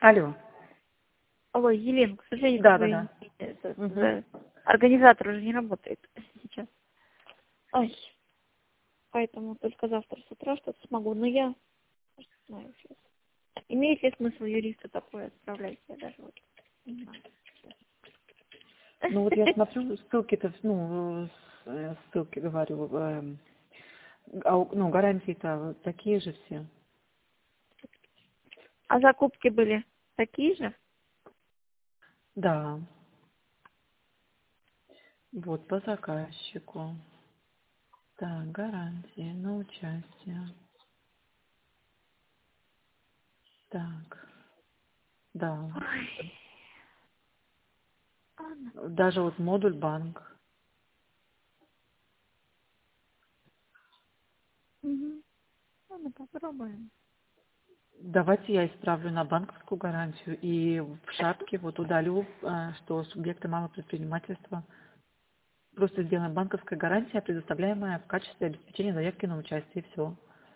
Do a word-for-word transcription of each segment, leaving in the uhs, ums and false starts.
Алло. Алло, Елена, к сожалению, Да, вы, да, да. это, Угу. э, организатор уже не работает сейчас. Ай, поэтому только завтра с утра что-то смогу. Но я не знаю сейчас. Имеет ли смысл юристу такое отправлять? Я даже вот не знаю. Ну вот я смотрю, ссылки-то, ну, э, ссылки говорю, эм, а у- ну, гарантии-то такие же все. А закупки были такие же? Да. Вот по заказчику. Так, гарантии на участие. Так, да. Ой, ладно. Даже вот модуль банк. Угу. Ладно, попробуем. Давайте я исправлю на банковскую гарантию и в шапке вот удалю, э, что субъекты малого предпринимательства. Просто сделаем банковская гарантия, предоставляемая в качестве обеспечения заявки на участие, и все.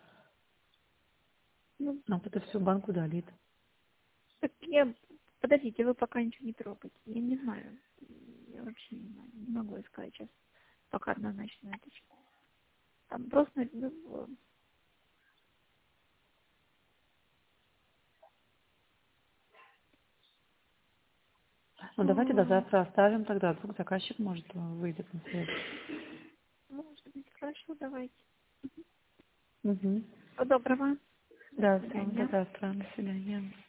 Ну, Нам это все банк удалит. так я... Подождите, вы пока ничего не трогаете. Я не знаю. Я вообще не знаю. Не могу сказать сейчас. Пока однозначно это. Там просто... ну, Ну давайте до м, завтра оставим тогда, вдруг заказчик может э, выйдет на связь. может быть, хорошо, давайте. Угу. Всего доброго. До Да, все, до свидания. завтра, до свидания.